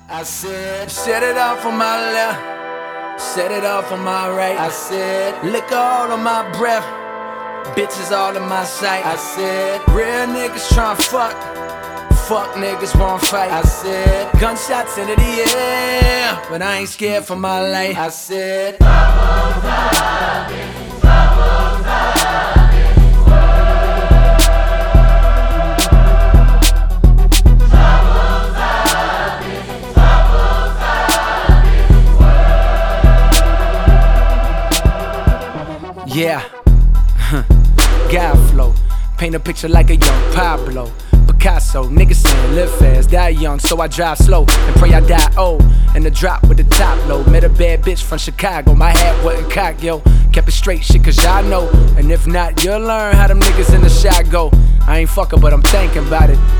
I said, set it off on my left, set it off on my right. I said, liquor all on my breath, bitches all in my sight. I said, real niggas tryna fuck niggas won't fight. I said, gunshots into the air, but I ain't scared for my life. I said, yeah, God flow, paint a picture like a young Pablo Picasso. Niggas saying live fast, die young, so I drive slow and pray I die old. And the drop with the top low, met a bad bitch from Chicago. My hat wasn't cocked, yo, kept it straight shit cause y'all know. And if not, you'll learn how them niggas in the shot go. I ain't fucking but I'm thinking about it.